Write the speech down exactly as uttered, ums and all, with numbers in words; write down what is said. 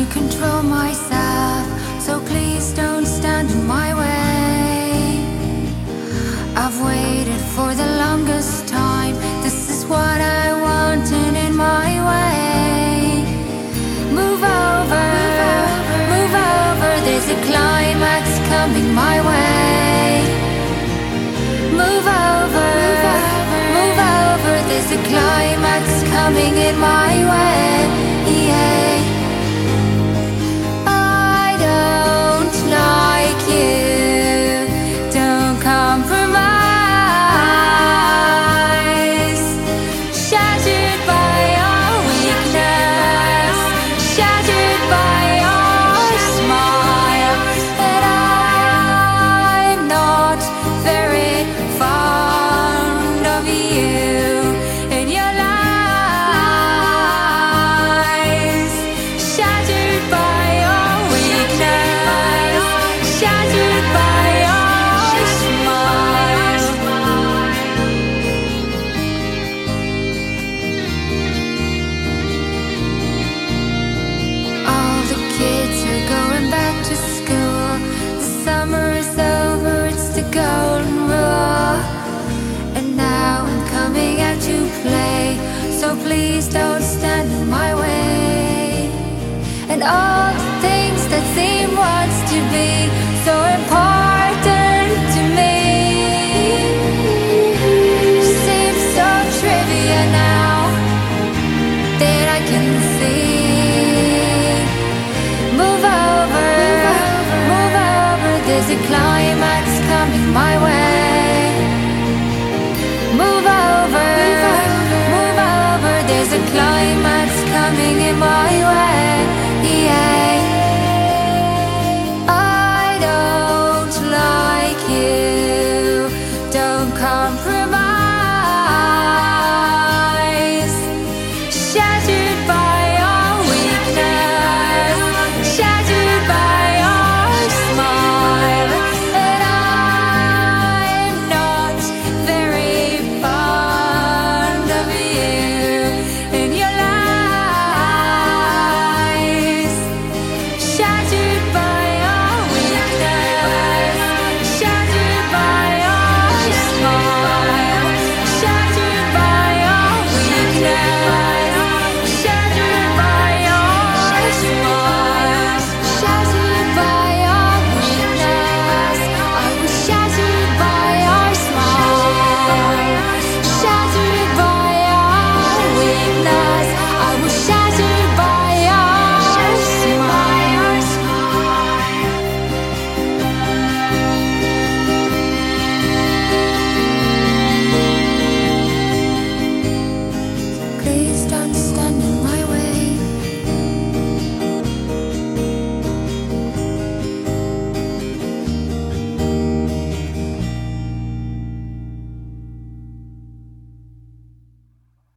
to control myself, so please don't stand in my way. I've waited for the longest time. This is what I wanted in my way. Move over, move over. There's a climax coming my way. Move over, move over. There's a climax coming in my way. Yeah. I don't like you. Don't compromise. Shattered by your weakness, shattered by your smile. And I'm not very fond of you and your lies. Shattered by your weakness, shattered by your smile. All the kids are going back to school. The summer is over, it's the golden rule. And now I'm coming out to play, so please don't stand in my way. And all